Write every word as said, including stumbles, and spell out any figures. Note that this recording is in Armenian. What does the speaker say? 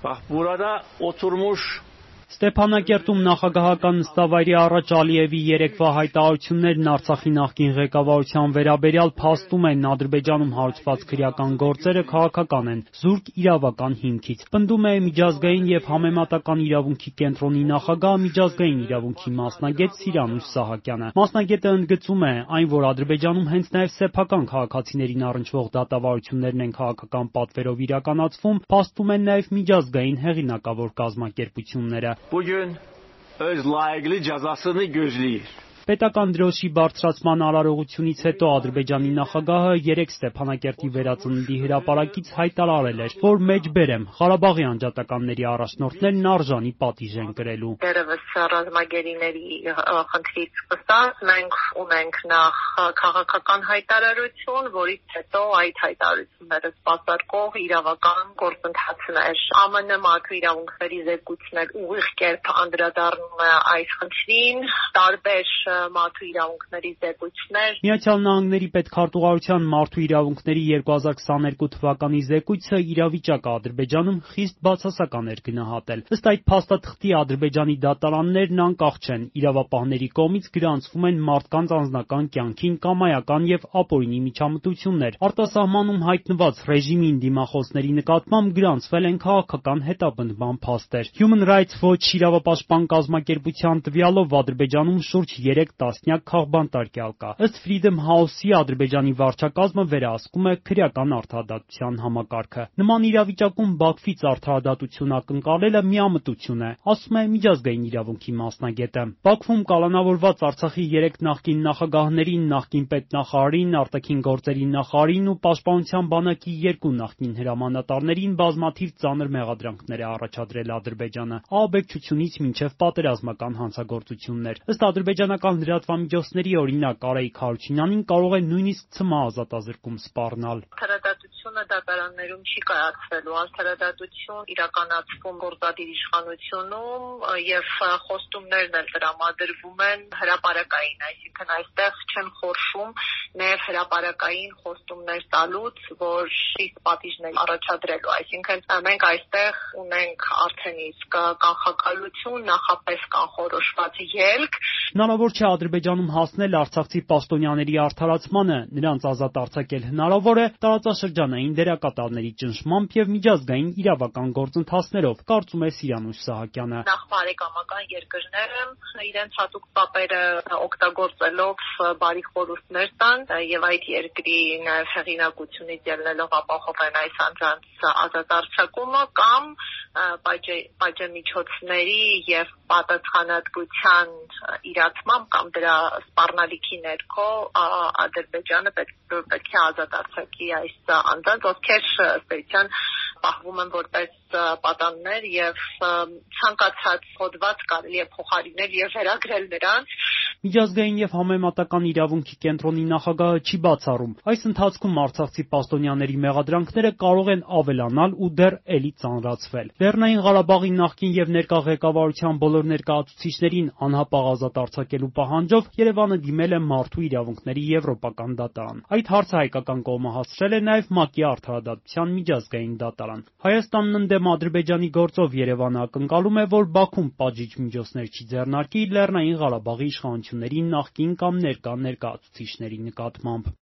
Burada oturmuş Ստեփանակերտում նախագահական նստավայրի առաջ Ալիևի երեկվա հայտարարություններն Արցախի նախկին ղեկավարության վերաբերյալ փաստում են Ադրբեջանում հարուցված քրեական գործերը քաղաքական են, զուրկ իրավական հիմքից։ Պնդում է միջազգային եւ համեմատական իրավունքի կենտրոնի նախագահ, միջազգային իրավունքի մասնագետ Սիրանուշ Սահակյանը։ Մասնագետը ընդգծում է, այն, որ Ադրբեջանում հենց նաեւ սեփական քաղաքացիներին առնչվող դատավարություններն են քաղաքական պատվերով իրականացվում, փաստում են նաեւ միջազգային հեղինակավոր կազմակերպությունները։ Bugün öz layıklı cezasını gözləyir. Պետական դրոշի բարձրացման արարողությունից հետո Ադրբեջանի նախագահը երեկ Ստեփանակերտի վերածննդի հրապարակից հայտարարել էր, որ մեջբեր եմ, Ղարաբաղի անջատականների առաջնորդներն արժանի պատիժ են կրելու։ Դերևս ռազմագերիների խնդրից սկսած մենք ունենք նախ քաղաքական հայտարարություն, որից հետո այդ հայտարարությունները սպասարկող իրավական գործընթացներ։ ԱՄՆ մարդու իրավունքների զեկույցներ ուղիղ կերպ անդրադառնում է այս խնդրին, տարբեր մարդու իրավունքների զեկույցներ։ Միացյալ Նահանգների պետքարտուղարության մարդու իրավունքների երկու հազար քսաներկու թվականի զեկույցը իրավիճակը Ադրբեջանում խիստ բացասական էր գնահատել։ Ըստ այդ փաստաթղթի Ադրբեջանի դատարաններն անկախ չեն, իրավապահների կողմից գրանցվում են մարդկանց անձնական կյանքին կամայական եւ ապօրինի միջամտություններ։ Արտասահմանում հայտնված ռեժիմին դիմախոսների նկատմամբ գրանցվել են քաղաքական հետապնդման փաստեր։ Human Rights Watch իրավապաշտպան կազմակերպության տվյալով Ադրբեջանում շուրջ երեք տասնյակ քաղբանտարկյալ կա։ Ըստ Freedom House-ի Ադրբեջանի վարչակազմը վերահսկում է քրեական արդարադատության համակարգը։ Նման իրավիճակում Բաքվից արդարադատություն ակնկալելը միամտություն է, ասում է միջազգային իրավունքի մասնագետը։ Բաքվում կալանավորված Արցախի երեք նախկին նախագահներին, նախկին պետնախարարին, արտաքին գործերի նախարարին ու պաշտպանության բանակի երկու նախկին հրամանատարներին բազմաթիվ ծանր մեղադրանքներ է առաջադրել Ադրբեջանը, ահաբեկչությունից մինչև պատերազմական հանցագործություններ։ Ըստ ադրբեջանական լրատվամիջոցների, օրինակ Արայիկ Հարությունյանին կարող է նույնիսկ ցմահ ազատազրկում սպառնալ։ Արդարադատությունը դատարաններում չի կայացվելու, արդարադատություն իրականացվում գործադիր իշխանությունում եւ խոստումներն էլ տրամադրվում են հրապարակային, այսինքն այստեղ չեն խորշում նաեւ հրապարակային խոստումներ տալուց, որ շիստ պատիժներ առաջադրելու, այսինքն մենք այստեղ ունենք արդեն իսկ կանխակալություն, նախապես կանխորոշված ելք։ Հնարավոր չէ Ադրբեջանում հասնել արցախցի պաշտոնյաների արդարացմանը, նրանց ազատ արձակել հնարավոր է տարածաշրջանային դերակատարների ճնշմամբ եւ միջազգային իրավական գործընթացներով, կարծում է Սիրանուշ Սահակյանը։ Նախ բարեկամական երկրները իրենց հատուկ կապերը օգտագործելով բարի խորհուրդներ տան եւ այդ երկրի նաեւ հեղինակությունից ելնելով ապահովեն այս անձանց ազատ արձակումը կամ պատժամիջոցների եւ պատասխանատվության իրացմամբ կամ դրա սպառնալիքի ներքո Ադրբեջանը պետք է ազատ արձակի այս անձանց, ովքեր ըստ էության պահվում են որպես պատաններ եւ ցանկացած հոդված կարելի է փոխարինել եւ վերագրել նրանց։ Միջազգային եւ համեմատական իրավունքի կենտրոնի նախագահը չի բացառում, այս ընթացքում արցախցի պաշտոնյաների մեղադրանքները կարող են ավելանալ ու դեռ էլի ծանրացվել։ Լեռնային Ղարաբաղի նախկին եւ ներկա ղեկավարության բոլոր ներկայացուցիչներին անհապաղ ազատ արձակելու պահանջով Երևանը դիմել է Մարդու իրավունքների եվրոպական դատարան։ Այդ հարցը հայկական կողմը հասցրել է նաեւ ՄԱԿ-ի արդարադատության միջազգային դատարան։ Հայաստանն ընդդեմ Ադրբեջանի գործով Երևանը ակնկալում է, որ Բաքուն պատժիչ միջոցներ չի ձեռնարկի Լեռնային Ղարաբաղի իշխանությունների նախկին կամ ներկա ներկայացուցիչների նկատմամբ։